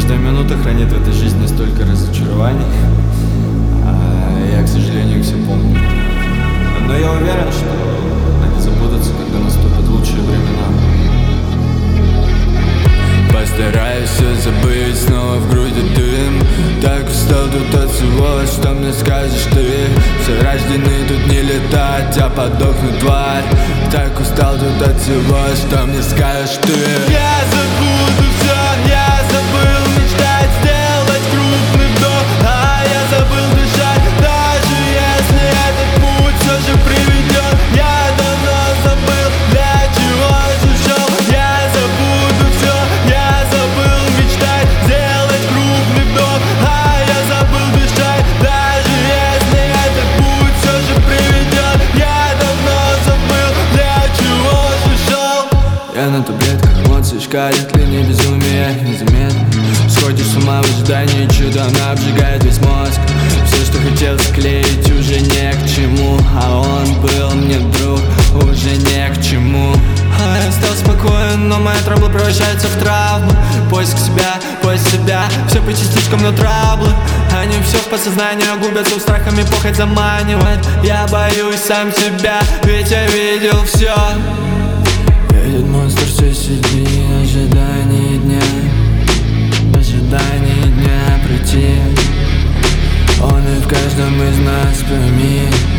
Каждая минута хранит в этой жизни столько разочарований. Я, к сожалению, их все помню. Но я уверен, что они забудутся, когда наступят лучшие времена. Постараюсь все забыть, снова в груди дым. Так устал тут от всего, что мне скажешь ты. Все рождены тут не летать, а подохнуть, тварь. Так устал тут от всего, что мне скажешь ты. Я забуду все, я забыл мечтать, сделать крупный вдох, а я забыл дышать. Даже если этот путь все же приведет, я давно забыл, для чего же шел. Я забуду все, я забыл мечтать, сделать крупный вдох, а я забыл дышать. Даже если этот путь все же приведет, я давно забыл, для чего же шел. Я на таблетках, эмоции шкалят, линия безумия незаметно. Сходишь с ума в ожидании чуда, она обжигает весь мозг. Все, что хотел склеить, уже не к чему. А он был мне друг, уже не к чему. Я стал спокоен, но мои траблы превращаются в травмы. Поиск себя, все по частичкам, но траблы. Они все в подсознании губятся, страхами похоть заманивает. Я боюсь сам себя, ведь я видел все. Едет монстр все сильнее, ожидание дня. Ожидание дня прийти. Он и в каждом из нас, пойми.